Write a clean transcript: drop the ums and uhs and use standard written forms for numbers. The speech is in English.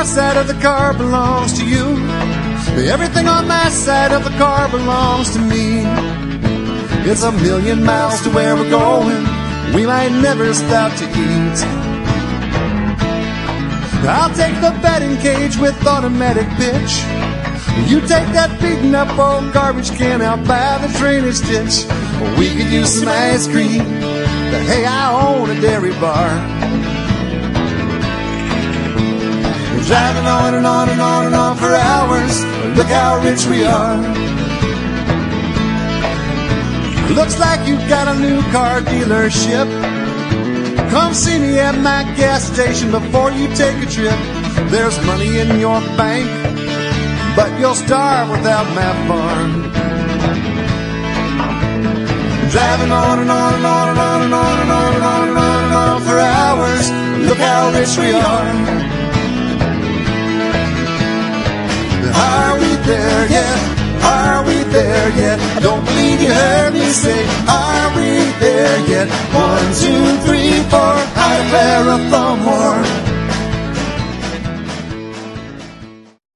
side of the car belongs to you. Everything on my side of the car belongs to me. It's 1,000,000 miles to where we're going. We might never stop to eat. I'll take the batting cage with automatic pitch. You take that beaten up old garbage can out by the drainage ditch. We could use some ice cream, but hey, I own a dairy bar. We're driving on and on and on and on for hours. Look how rich we are. Looks like you've got a new car dealership. Come see me at my gas station before you take a trip. There's money in your bank, but you'll starve without my farm. Driving on and on and on and on and on and on and on and on and on for hours. Look how rich we are. Are we there yet? Are we there yet? I don't believe you heard me say, are we there yet? 1, 2, 3, 4, I wear a thumb more.